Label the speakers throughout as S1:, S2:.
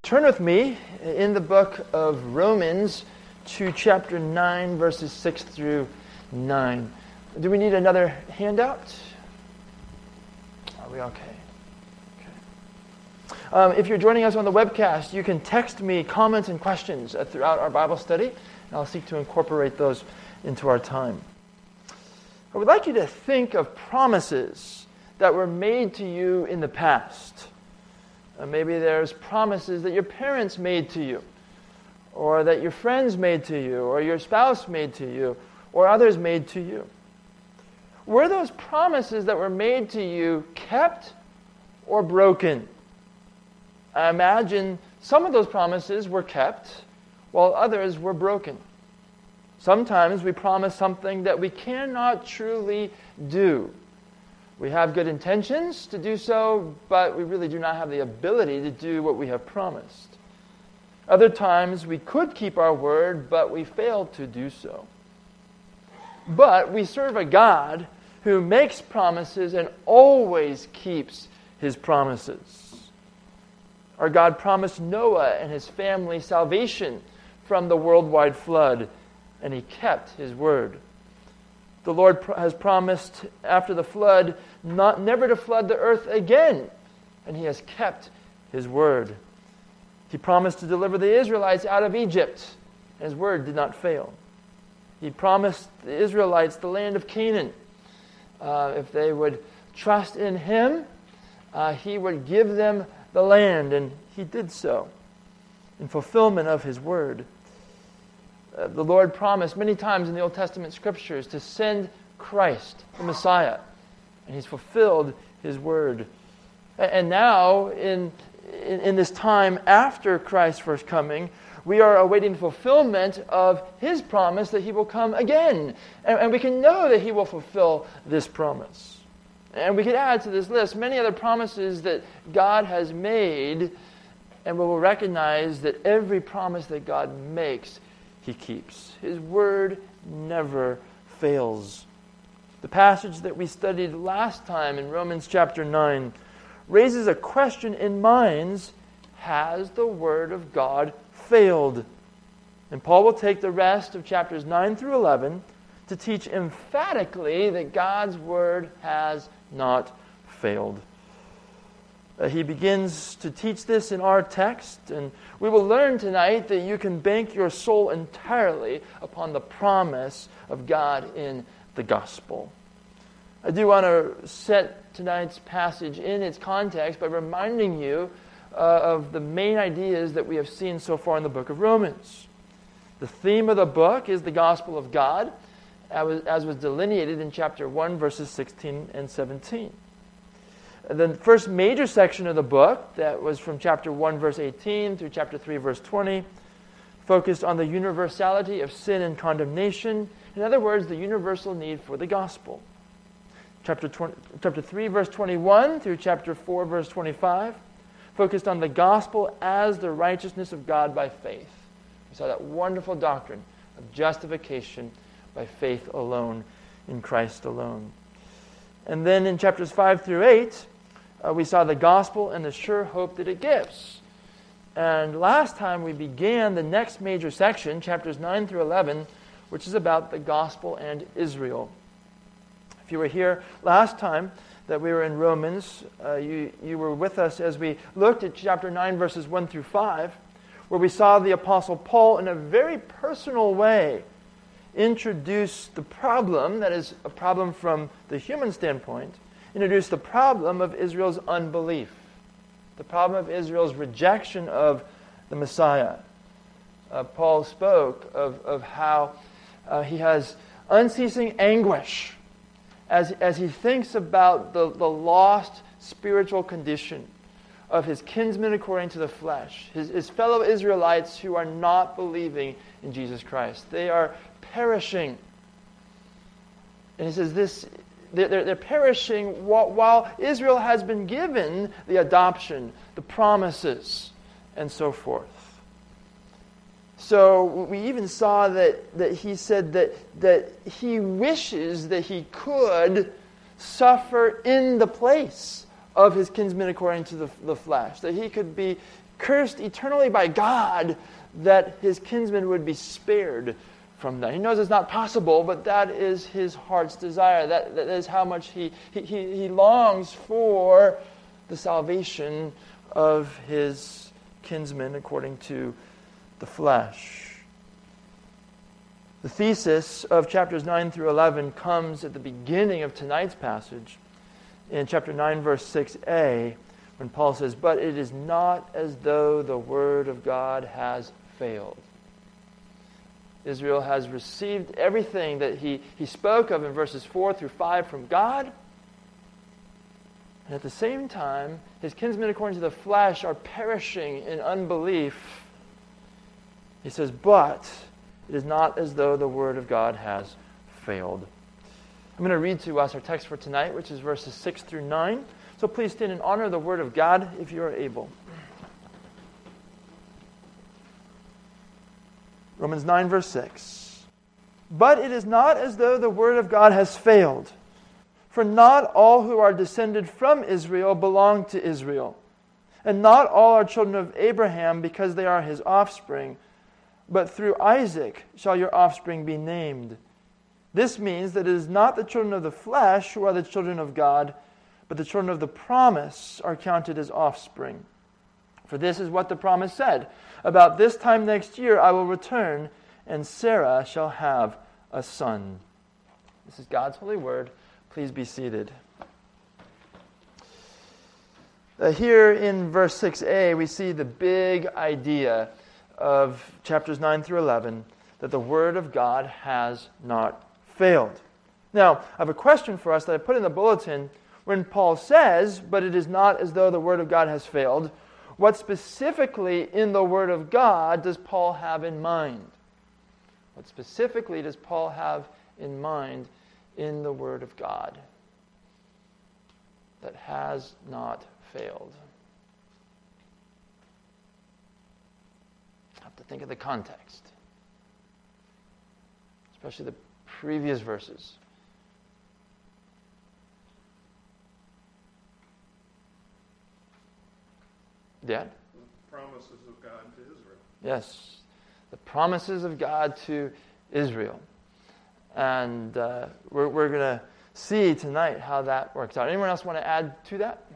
S1: Turn with me in the book of Romans to chapter 9, verses 6 through 9. Do we need another handout? Are we okay? If you're joining us on the webcast, you can text me comments and questions throughout our Bible study, and I'll seek to incorporate those into our time. I would like you to think of promises that were made to you in the past. Maybe there's promises that your parents made to you, or that your friends made to you, or your spouse made to you, or others made to you. Were those promises that were made to you kept or broken? I imagine some of those promises were kept, while others were broken. Sometimes we promise something that we cannot truly do. We have good intentions to do so, but we really do not have the ability to do what we have promised. Other times we could keep our word, but we failed to do so. But we serve a God who makes promises and always keeps his promises. Our God promised Noah and his family salvation from the worldwide flood, and he kept his word. The Lord has promised after the flood never to flood the earth again, and he has kept his word. He promised to deliver the Israelites out of Egypt, and his word did not fail. He promised the Israelites the land of Canaan. If they would trust in him, he would give them the land, and he did so in fulfillment of his word. The Lord promised many times in the Old Testament Scriptures to send Christ, the Messiah, and he's fulfilled his word. And now, in this time after Christ's first coming, we are awaiting the fulfillment of his promise that he will come again. And we can know that he will fulfill this promise. And we could add to this list many other promises that God has made, and we will recognize that every promise that God makes, he keeps. His word never fails. The passage that we studied last time in Romans chapter 9 raises a question in minds: has the word of God failed? And Paul will take the rest of chapters 9 through 11 to teach emphatically that God's word has not failed. He begins to teach this in our text, and we will learn tonight that you can bank your soul entirely upon the promise of God in the gospel. I do want to set tonight's passage in its context by reminding you of the main ideas that we have seen so far in the book of Romans. The theme of the book is the gospel of God, as was delineated in chapter 1, verses 16 and 17. The first major section of the book, that was from chapter 1, verse 18 through chapter 3, verse 20, focused on the universality of sin and condemnation. In other words, the universal need for the gospel. Chapter 3, verse 21 through chapter 4, verse 25, focused on the gospel as the righteousness of God by faith. We saw that wonderful doctrine of justification by faith alone, in Christ alone. And then in chapters 5 through 8, we saw the gospel and the sure hope that it gives. And last time we began the next major section, chapters 9 through 11, which is about the gospel and Israel. If you were here last time that we were in Romans, you were with us as we looked at chapter 9, verses 1 through 5, where we saw the Apostle Paul in a very personal way introduce the problem, that is a problem from the human standpoint, introduce the problem of Israel's unbelief, the problem of Israel's rejection of the Messiah. Paul spoke of how he has unceasing anguish as he thinks about the lost spiritual condition of his kinsmen according to the flesh, his fellow Israelites who are not believing in Jesus Christ. They are perishing. And he says they're perishing while Israel has been given the adoption, the promises, and so forth. So we even saw that he said that he wishes that he could suffer in the place of his kinsmen according to the flesh, that he could be cursed eternally by God, that his kinsmen would be spared from that. He knows it's not possible, but that is his heart's desire. That is how much he longs for the salvation of his kinsmen according to the flesh. The thesis of chapters 9 through 11 comes at the beginning of tonight's passage in chapter 9, verse 6a, when Paul says, "But it is not as though the word of God has failed." Israel has received everything that he spoke of in verses 4 through 5 from God. And at the same time, his kinsmen according to the flesh are perishing in unbelief. He says, but it is not as though the word of God has failed. I'm going to read to us our text for tonight, which is verses 6 through 9. So please stand in honor of the word of God if you are able. Romans 9, verse 6. But it is not as though the word of God has failed. For not all who are descended from Israel belong to Israel. And not all are children of Abraham because they are his offspring. But through Isaac shall your offspring be named. This means that it is not the children of the flesh who are the children of God, but the children of the promise are counted as offspring. For this is what the promise said. About this time next year I will return, and Sarah shall have a son. This is God's holy word. Please be seated. Here in verse 6a, we see the big idea of chapters 9 through 11, that the word of God has not failed. Now, I have a question for us that I put in the bulletin. When Paul says, but it is not as though the word of God has failed, what specifically in the word of God does Paul have in mind? What specifically does Paul have in mind in the word of God that has not failed? I have to think of the context, especially the previous verses. Dad?
S2: The promises of God to Israel.
S1: Yes, the promises of God to Israel. And we're going to see tonight how that works out. Anyone else want to add to that?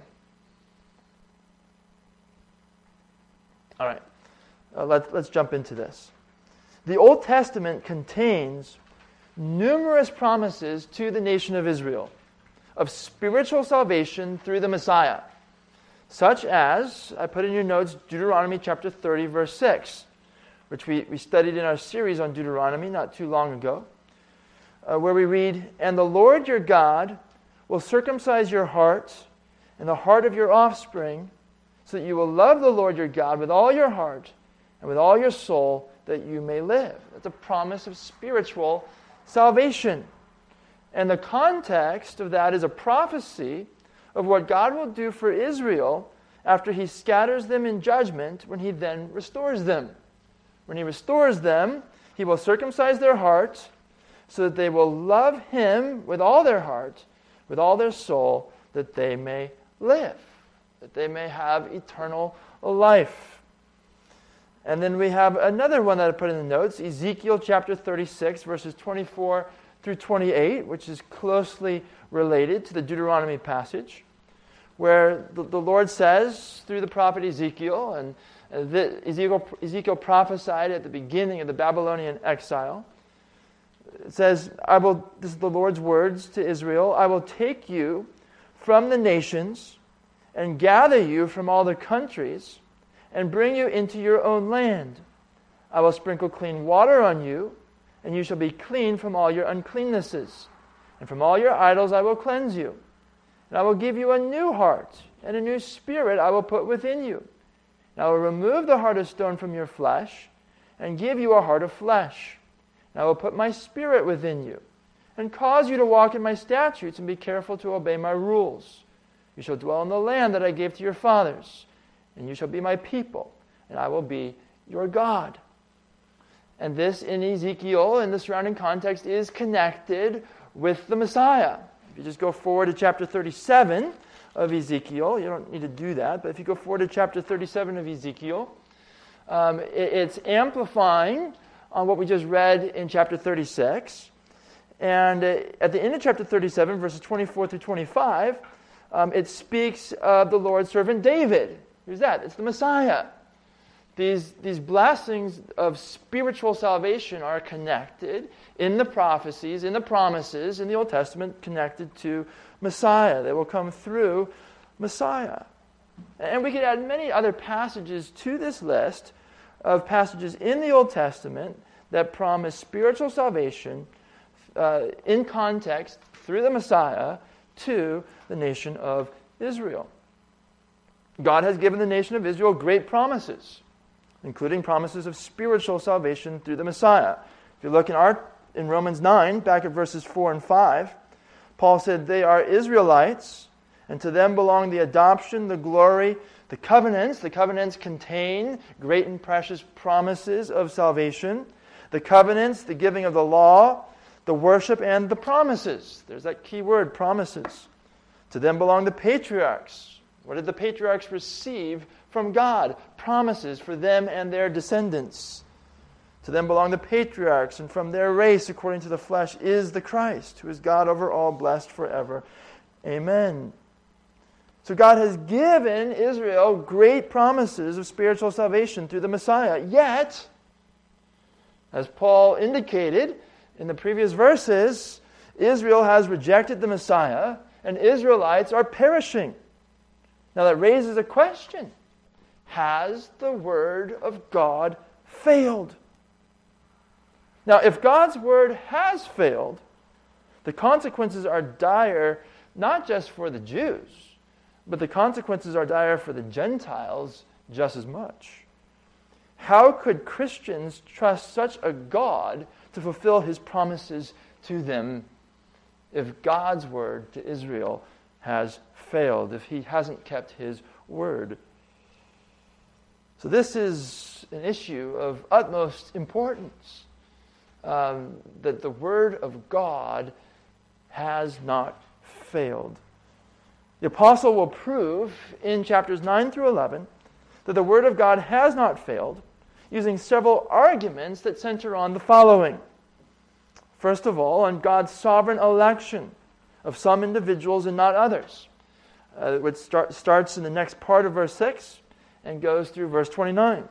S1: All right, let's jump into this. The Old Testament contains numerous promises to the nation of Israel of spiritual salvation through the Messiah. Such as, I put in your notes, Deuteronomy chapter 30, verse 6, which we studied in our series on Deuteronomy not too long ago, where we read, "And the Lord your God will circumcise your heart and the heart of your offspring, so that you will love the Lord your God with all your heart and with all your soul, that you may live." That's a promise of spiritual salvation. And the context of that is a prophecy of what God will do for Israel after he scatters them in judgment, when he then restores them. When he restores them, he will circumcise their heart so that they will love him with all their heart, with all their soul, that they may live, that they may have eternal life. And then we have another one that I put in the notes, Ezekiel chapter 36, verses 24 through 28, which is closely related to the Deuteronomy passage, where the Lord says through the prophet Ezekiel, and Ezekiel prophesied at the beginning of the Babylonian exile. It says, this is the Lord's words to Israel, "I will take you from the nations and gather you from all the countries and bring you into your own land. I will sprinkle clean water on you, and you shall be clean from all your uncleannesses. And from all your idols I will cleanse you. And I will give you a new heart, and a new spirit I will put within you. And I will remove the heart of stone from your flesh, and give you a heart of flesh. And I will put my spirit within you, and cause you to walk in my statutes, and be careful to obey my rules. You shall dwell in the land that I gave to your fathers, and you shall be my people, and I will be your God." And this in Ezekiel, in the surrounding context, is connected with the Messiah. If you just go forward to chapter 37 of Ezekiel. You don't need to do that, but if you go forward to chapter 37 of Ezekiel, it's amplifying on what we just read in chapter 36. And at the end of chapter 37, verses 24 through 25, it speaks of the Lord's servant David. Who's that? It's the Messiah. These blessings of spiritual salvation are connected in the prophecies, in the promises in the Old Testament, connected to Messiah. They will come through Messiah. And we could add many other passages to this list of passages in the Old Testament that promise spiritual salvation in context through the Messiah to the nation of Israel. God has given the nation of Israel great promises, including promises of spiritual salvation through the Messiah. If you look in Romans 9, back at verses 4 and 5, Paul said, "They are Israelites, and to them belong the adoption, the glory, the covenants." The covenants contain great and precious promises of salvation. The covenants, the giving of the law, the worship, and the promises. There's that key word, promises. To them belong the patriarchs. What did the patriarchs receive from God? Promises for them and their descendants. To them belong the patriarchs, and from their race, according to the flesh, is the Christ, who is God over all, blessed forever. Amen. So God has given Israel great promises of spiritual salvation through the Messiah. Yet, as Paul indicated in the previous verses, Israel has rejected the Messiah, and Israelites are perishing. Now that raises a question. Has the Word of God failed? Now, if God's Word has failed, the consequences are dire, not just for the Jews, but the consequences are dire for the Gentiles just as much. How could Christians trust such a God to fulfill His promises to them if God's word to Israel has failed, if He hasn't kept His word? So this is an issue of utmost importance, that the word of God has not failed. The apostle will prove in chapters 9 through 11 that the word of God has not failed, using several arguments that center on the following. First of all, on God's sovereign election of some individuals and not others, which starts in the next part of verse 6 and goes through verse 29.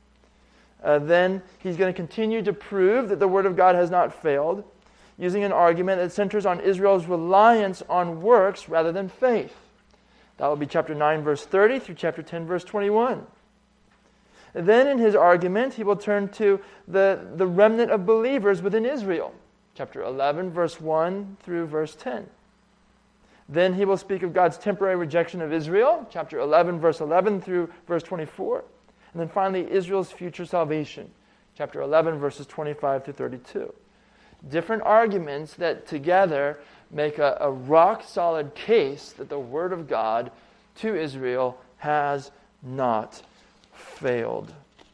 S1: Then he's going to continue to prove that the word of God has not failed, using an argument that centers on Israel's reliance on works rather than faith. That will be chapter 9, verse 30 through chapter 10, verse 21. And then in his argument, he will turn to the remnant of believers within Israel, chapter 11, verse 1 through verse 10. Then he will speak of God's temporary rejection of Israel, chapter 11, verse 11 through verse 24. And then finally, Israel's future salvation, chapter 11, verses 25 through 32. Different arguments that together make a rock-solid case that the Word of God to Israel has not failed.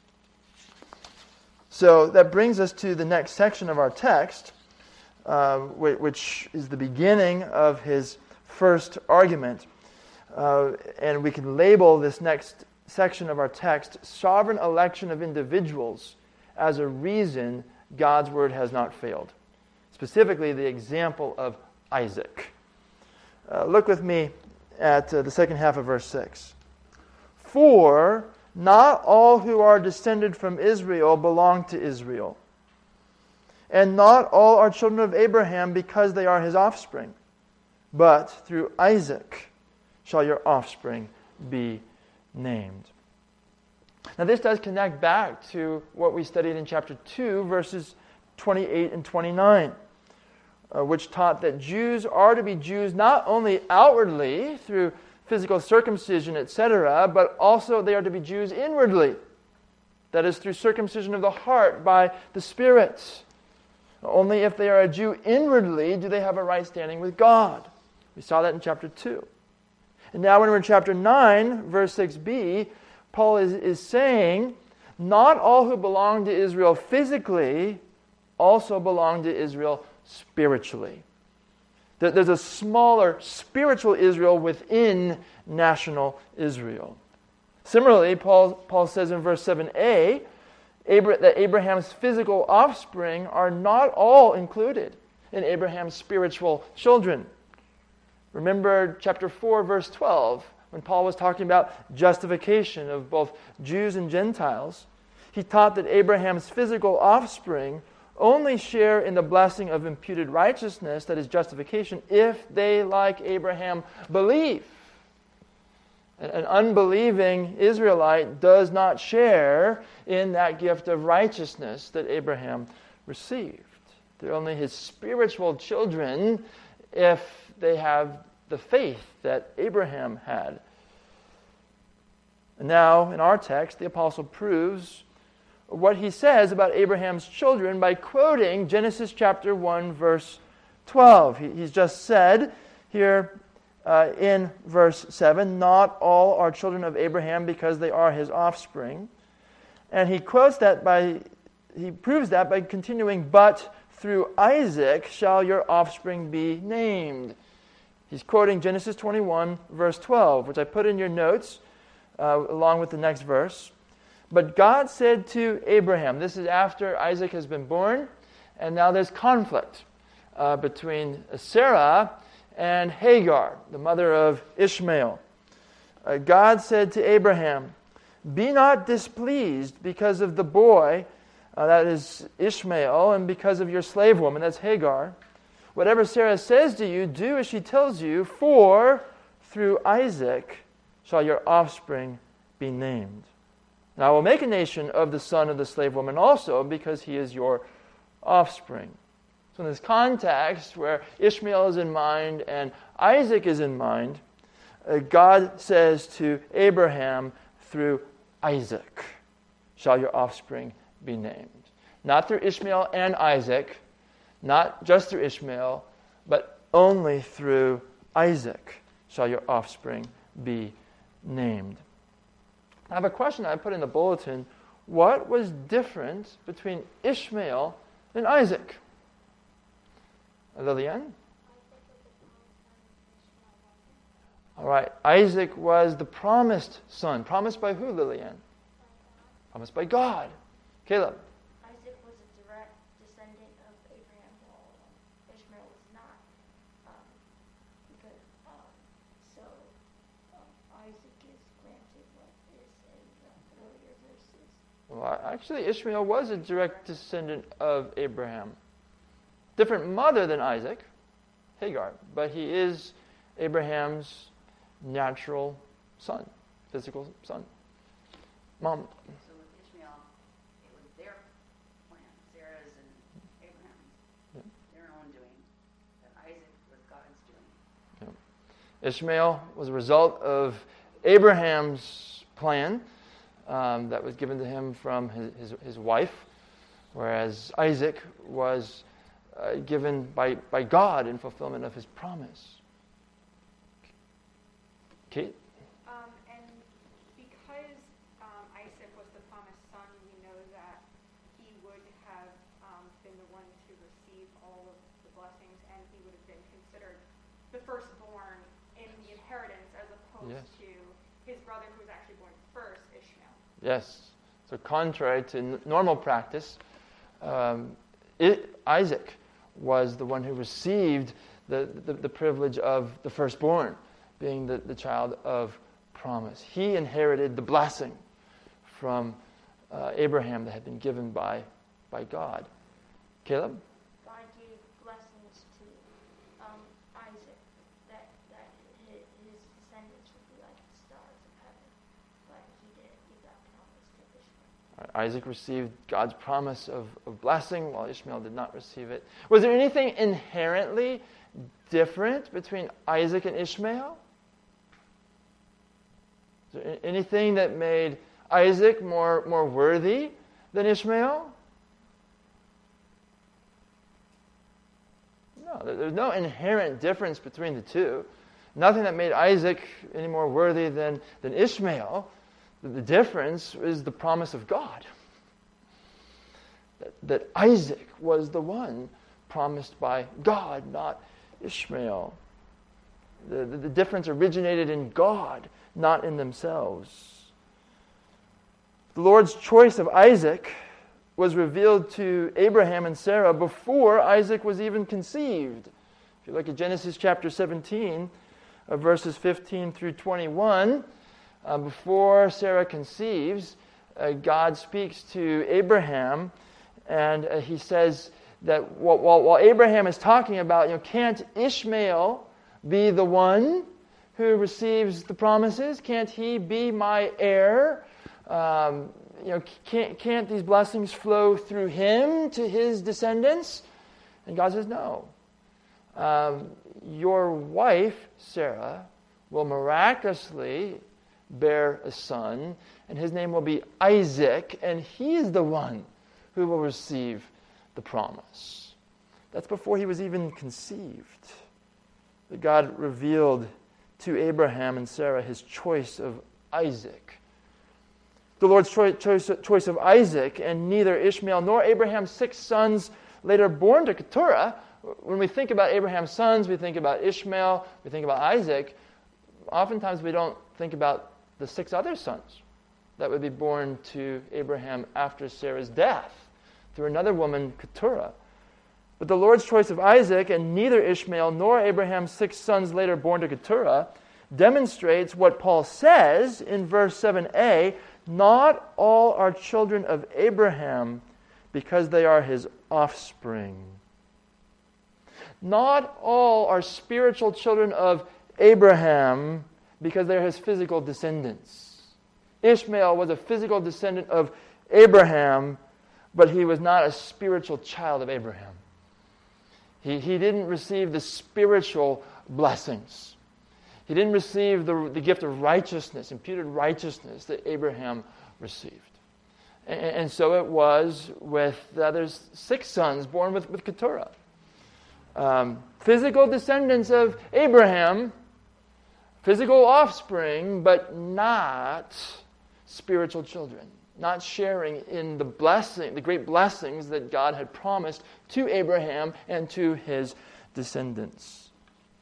S1: So that brings us to the next section of our text, which is the beginning of his first argument. And we can label this next section of our text, sovereign election of individuals, as a reason God's word has not failed. Specifically, the example of Isaac. Look with me at the second half of verse 6. For not all who are descended from Israel belong to Israel, and not all are children of Abraham because they are his offspring, but through Isaac shall your offspring be named. Now this does connect back to what we studied in chapter 2, verses 28 and 29, which taught that Jews are to be Jews not only outwardly through physical circumcision, etc., but also they are to be Jews inwardly. That is, through circumcision of the heart by the Spirit. Only if they are a Jew inwardly do they have a right standing with God. We saw that in chapter 2. And now when we're in chapter 9, verse 6b, Paul is saying, not all who belong to Israel physically also belong to Israel spiritually. There's a smaller spiritual Israel within national Israel. Similarly, Paul says in verse 7a that Abraham's physical offspring are not all included in Abraham's spiritual children. Remember chapter 4, verse 12, when Paul was talking about justification of both Jews and Gentiles. He taught that Abraham's physical offspring only share in the blessing of imputed righteousness, that is justification, if they, like Abraham, believe. An unbelieving Israelite does not share in that gift of righteousness that Abraham received. They're only his spiritual children if they have the faith that Abraham had. And now, in our text, the apostle proves what he says about Abraham's children by quoting Genesis chapter 1, verse 12. He's just said here in verse 7, not all are children of Abraham because they are his offspring. And he proves that by continuing, but through Isaac shall your offspring be named. He's quoting Genesis 21, verse 12, which I put in your notes along with the next verse. But God said to Abraham, this is after Isaac has been born, and now there's conflict between Sarah and Hagar, the mother of Ishmael. God said to Abraham, be not displeased because of the boy, that is Ishmael, and because of your slave woman, that's Hagar. Whatever Sarah says to you, do as she tells you, for through Isaac shall your offspring be named. And I will make a nation of the son of the slave woman also, because he is your offspring. So in this context where Ishmael is in mind and Isaac is in mind, God says to Abraham, through Isaac shall your offspring be named. Not through Ishmael and Isaac, not just through Ishmael, but only through Isaac shall your offspring be named. I have a question I put in the bulletin. What was different between Ishmael and Isaac? Lillian? All right. Isaac was the promised son. Promised by who, Lillian? Promised by God. Caleb?
S3: Isaac was a direct descendant of Abraham, while Ishmael was not. Isaac is granted what is in the earlier verses.
S1: Well, actually, Ishmael was a direct descendant of Abraham. Different mother than Isaac, Hagar, but he is Abraham's natural son, physical son. Mom?
S4: So with Ishmael, it was their plan, Sarah's and Abraham's, their own doing. But Isaac was God's doing.
S1: Yeah. Ishmael was a result of Abraham's plan that was given to him from his wife, whereas Isaac was given by God in fulfillment of his promise. Kate?
S5: And because Isaac was the promised son, we know that he would have been the one to receive all of the blessings, and he would have been considered the firstborn in the inheritance as opposed to his brother who was actually born first, Ishmael.
S1: Yes. So contrary to normal practice, Isaac was the one who received the privilege of the firstborn, being the child of promise. He inherited the blessing from Abraham that had been given by God. Caleb?
S3: God gave blessings to Isaac, that his descendants would be like the stars of heaven, but he didn't give that promise to Ishmael.
S1: Isaac received God's promise of blessing, while Ishmael did not receive it. Was there anything inherently different between Isaac and Ishmael? Is there anything that made Isaac more worthy than Ishmael? No, there's no inherent difference between the two. Nothing that made Isaac any more worthy than Ishmael. The difference is the promise of God. That Isaac was the one promised by God, not Ishmael. The difference originated in God, not in themselves. The Lord's choice of Isaac was revealed to Abraham and Sarah before Isaac was even conceived. If you look at Genesis chapter 17, verses 15 through 21, before Sarah conceives, God speaks to Abraham, and he says that while Abraham is talking about, can't Ishmael be the one who receives the promises? Can't he be my heir? Can't these blessings flow through him to his descendants? And God says, no. Your wife, Sarah, will miraculously bear a son, and his name will be Isaac, and he is the one who will receive the promise. That's before he was even conceived. That God revealed to Abraham and Sarah his choice of Isaac. The Lord's choice of Isaac, and neither Ishmael nor Abraham's 6 sons later born to Keturah. When we think about Abraham's sons, we think about Ishmael, we think about Isaac. Oftentimes we don't think about the 6 other sons that would be born to Abraham after Sarah's death through another woman, Keturah. But the Lord's choice of Isaac, and neither Ishmael nor Abraham's 6 sons later born to Keturah, demonstrates what Paul says in verse 7a, not all are children of Abraham because they are his offspring. Not all are spiritual children of Abraham because they're his physical descendants. Ishmael was a physical descendant of Abraham, but he was not a spiritual child of Abraham. He didn't receive the spiritual blessings. He didn't receive the gift of righteousness, imputed righteousness that Abraham received. And so it was with the other 6 sons born with Keturah. Physical descendants of Abraham, physical offspring, but not spiritual children. Not sharing in the blessing, the great blessings that God had promised to Abraham and to his descendants.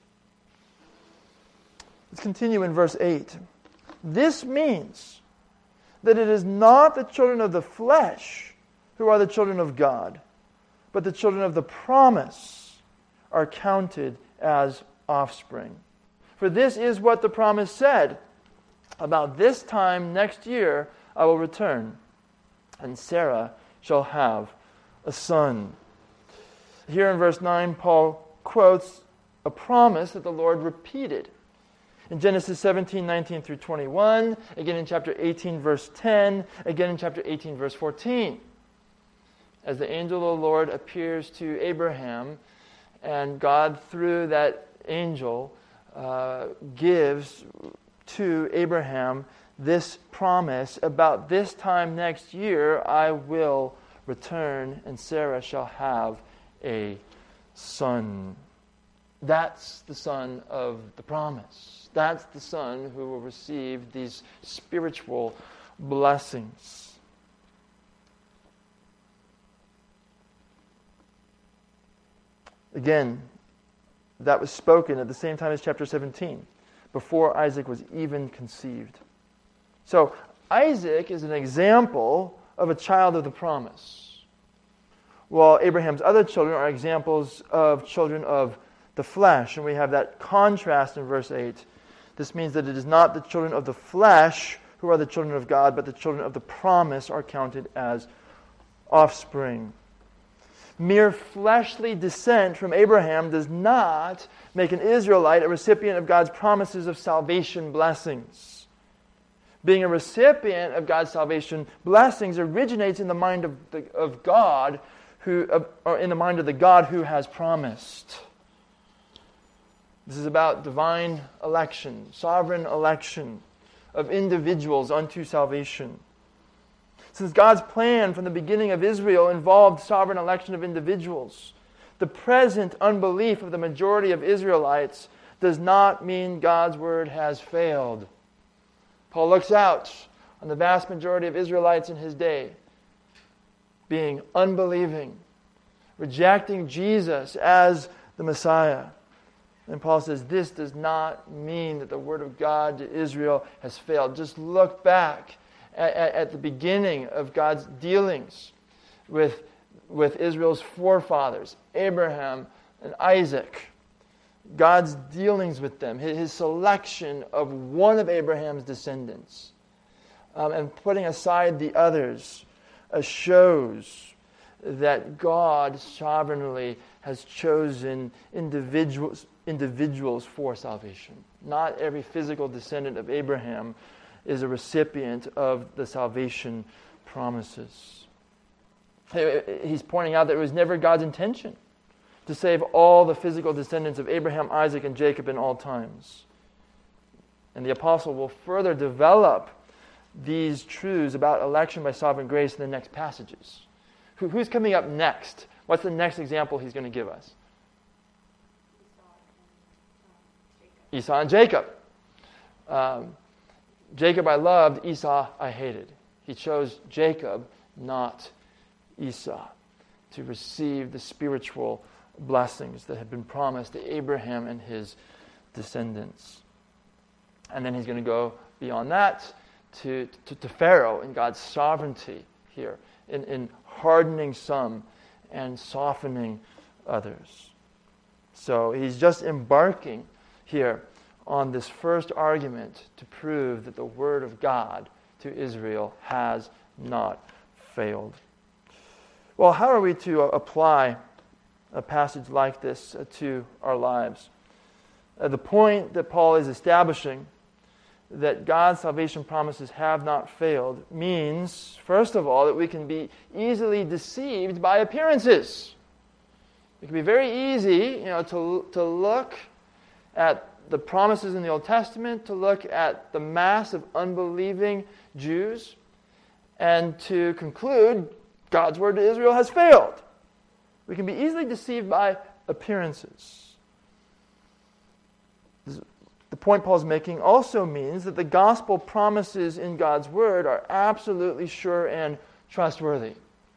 S1: Let's continue in verse 8. This means that it is not the children of the flesh who are the children of God, but the children of the promise are counted as offspring. For this is what the promise said, about this time next year I will return, and Sarah shall have a son. Here in verse 9, Paul quotes a promise that the Lord repeated. In Genesis 17, 19 through 21, again in chapter 18, verse 10, again in chapter 18, verse 14. As the angel of the Lord appears to Abraham, and God, through that angel, gives to Abraham this promise, about this time next year I will return, and Sarah shall have a son. That's the son of the promise. That's the son who will receive these spiritual blessings. Again, that was spoken at the same time as chapter 17, before Isaac was even conceived. So, Isaac is an example of a child of the promise, while Abraham's other children are examples of children of the flesh. And we have that contrast in verse 8. This means that it is not the children of the flesh who are the children of God, but the children of the promise are counted as offspring. Mere fleshly descent from Abraham does not make an Israelite a recipient of God's promises of salvation blessings. Being a recipient of God's salvation blessings originates in the mind of God, or in the mind of the God who has promised. This is about divine election, sovereign election of individuals unto salvation. Since God's plan from the beginning of Israel involved sovereign election of individuals, the present unbelief of the majority of Israelites does not mean God's word has failed. Paul looks out on the vast majority of Israelites in his day being unbelieving, rejecting Jesus as the Messiah. And Paul says this does not mean that the word of God to Israel has failed. Just look back at the beginning of God's dealings with Israel's forefathers, Abraham and Isaac. God's dealings with them, his selection of one of Abraham's descendants, and putting aside the others, shows that God sovereignly has chosen individuals for salvation. Not every physical descendant of Abraham is a recipient of the salvation promises. He's pointing out that it was never God's intention to save all the physical descendants of Abraham, Isaac, and Jacob in all times. And the apostle will further develop these truths about election by sovereign grace in the next passages. Who's coming up next? What's the next example he's going to give us? Esau and Jacob. Jacob I loved, Esau I hated. He chose Jacob, not Esau, to receive the spiritual blessings that had been promised to Abraham and his descendants. And then he's going to go beyond that to Pharaoh and God's sovereignty here in hardening some and softening others. So he's just embarking here on this first argument to prove that the word of God to Israel has not failed. Well, how are we to apply a passage like this to our lives? The point that Paul is establishing, that God's salvation promises have not failed, means, first of all, that we can be easily deceived by appearances. It can be very easy, to look at the promises in the Old Testament, to look at the mass of unbelieving Jews, and to conclude God's word to Israel has failed. We can be easily deceived by appearances. The point Paul's making also means that the gospel promises in God's word are absolutely sure and trustworthy.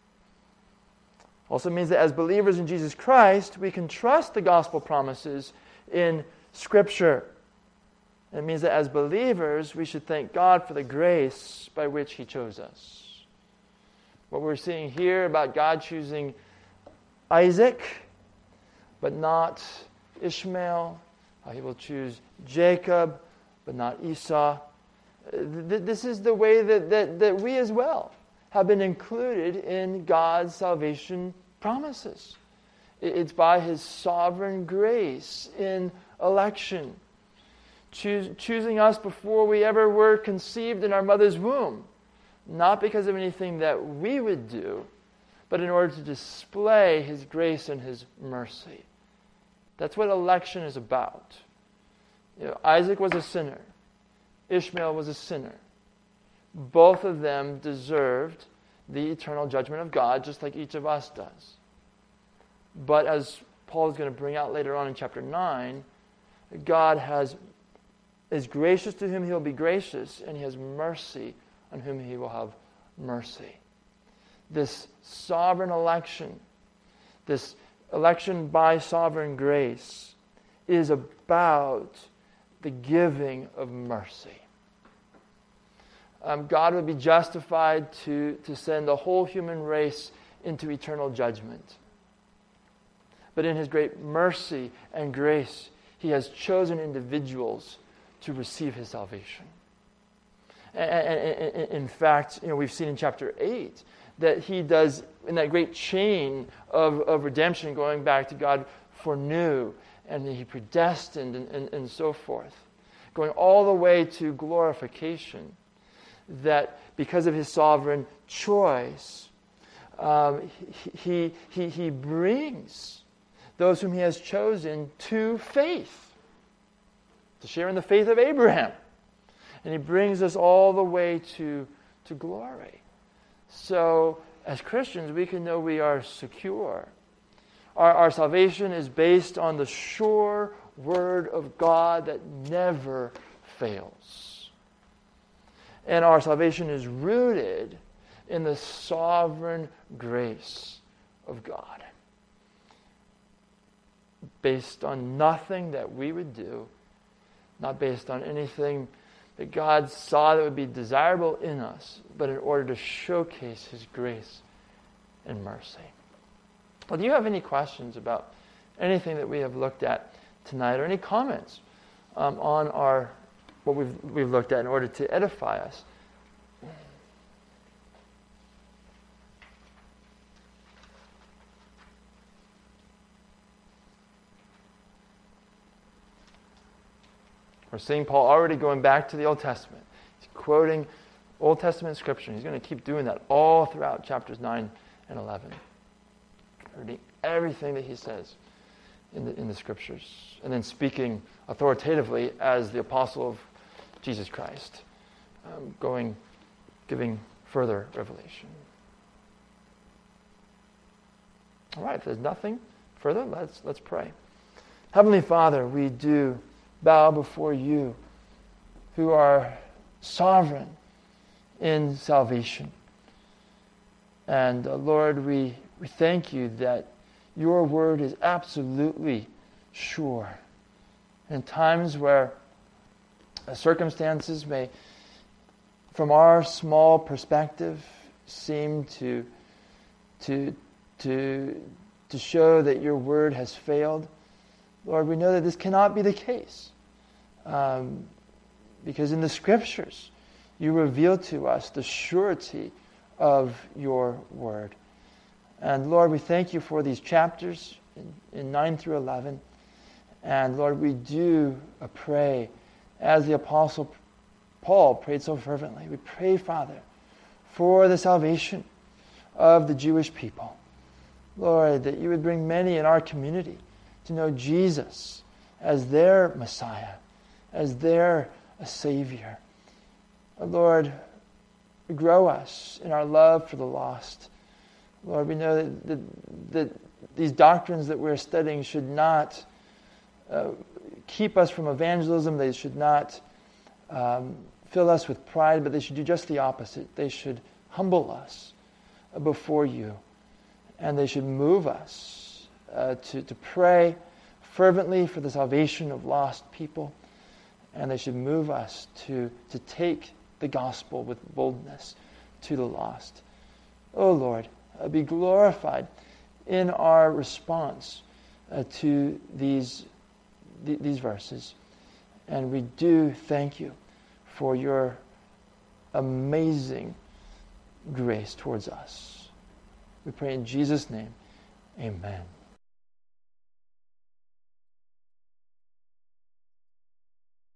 S1: Also means that as believers in Jesus Christ, we can trust the gospel promises in Scripture. It means that as believers, we should thank God for the grace by which He chose us. What we're seeing here about God choosing Isaac, but not Ishmael, how He will choose Jacob, but not Esau. This is the way that we as well have been included in God's salvation promises. It's by His sovereign grace in election, choosing us before we ever were conceived in our mother's womb, not because of anything that we would do, but in order to display His grace and His mercy. That's what election is about. Isaac was a sinner. Ishmael was a sinner. Both of them deserved the eternal judgment of God, just like each of us does. But as Paul is going to bring out later on in chapter 9, God is gracious to whom He will be gracious, and He has mercy on whom He will have mercy. This sovereign election, this election by sovereign grace, is about the giving of mercy. God would be justified to send the whole human race into eternal judgment. But in His great mercy and grace, He has chosen individuals to receive His salvation. And in fact, we've seen in chapter 8 that He does, in that great chain of redemption, going back to God foreknew, and He predestined, and so forth, going all the way to glorification, that because of His sovereign choice, He brings those whom He has chosen to faith, to share in the faith of Abraham. And He brings us all the way to glory. So, as Christians, we can know we are secure. Our salvation is based on the sure Word of God that never fails. And our salvation is rooted in the sovereign grace of God. based on nothing that we would do, not based on anything that God saw that would be desirable in us, but in order to showcase His grace and mercy. Well, do you have any questions about anything that we have looked at tonight, or any comments on what we've looked at in order to edify us? We're seeing Paul already going back to the Old Testament. He's quoting Old Testament scripture. He's going to keep doing that all throughout chapters 9 and 11. Reading everything that he says in the scriptures. And then speaking authoritatively as the apostle of Jesus Christ. Giving further revelation. All right, if there's nothing further, let's pray. Heavenly Father, we do bow before you, who are sovereign in salvation. And Lord, we thank you that your word is absolutely sure. In times where circumstances may, from our small perspective, seem to show that your word has failed, Lord, we know that this cannot be the case. Because in the scriptures, you reveal to us the surety of your word. And Lord, we thank you for these chapters in 9 through 11. And Lord, we do pray, as the Apostle Paul prayed so fervently. We pray, Father, for the salvation of the Jewish people. Lord, that you would bring many in our community to know Jesus as their Messiah, as their Savior. Lord, grow us in our love for the lost. Lord, we know that these doctrines that we're studying should not keep us from evangelism. They should not fill us with pride, but they should do just the opposite. They should humble us before you, and they should move us to pray fervently for the salvation of lost people, and they should move us to take the gospel with boldness to the lost. Oh Lord, be glorified in our response to these verses. And we do thank you for your amazing grace towards us. We pray in Jesus' name, amen.